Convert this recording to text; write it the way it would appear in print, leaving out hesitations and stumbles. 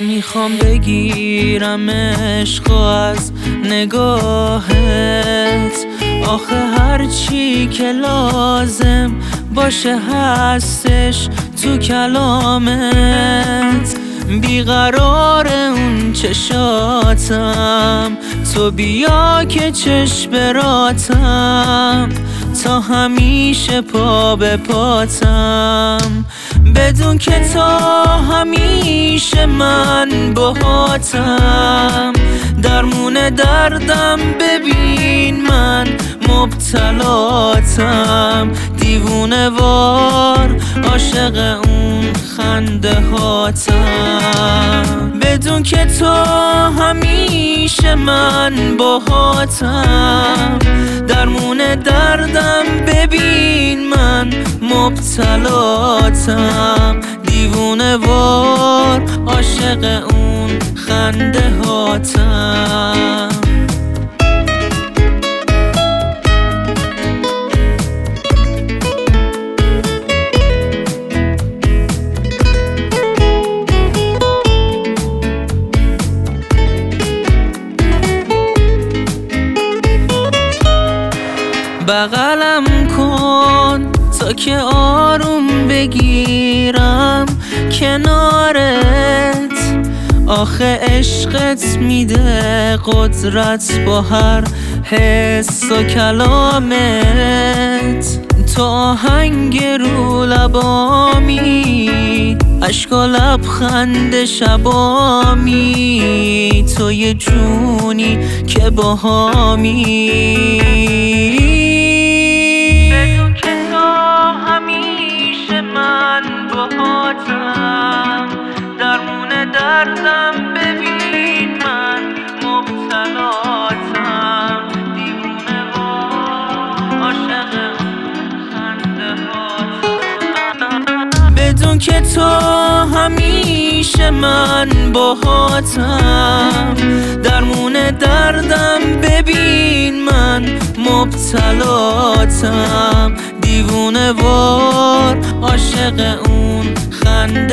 میخوام بگیرم عشق از نگاهت، آخه هرچی که لازم باشه هستش تو کلامت. بیقرار اون چشاتم، تو بیا که چشم تا همیشه پا به پاتم، بدون که تا همیشه من باهاتم. درمون دردم ببین من مبتلاتم، دیوونه وار عاشق اون خنده هاتم، بدون که تو همیشه من باهاتم. درمون دردم ببین من مبتلاتم، دیوونه وار عاشق اون خنده هاتم. بغلم کن تا که آروم بگیرم کنارت، آخه عشقت میده قدرت با هر حس و کلامت. تو آهنگ رو لبامی، اشک و لبخند شبامی، تو یه جونی که باهامی، بدون که تو همیشه من باهاتم. درمون دردم ببین من مبتلاتم، دیوونه وار عاشق خنده هاتم، بدون که تو همیشه من باهاتم. درمون دردم ببین من مبتلاتم، دیوونه وار عاشق اون خنده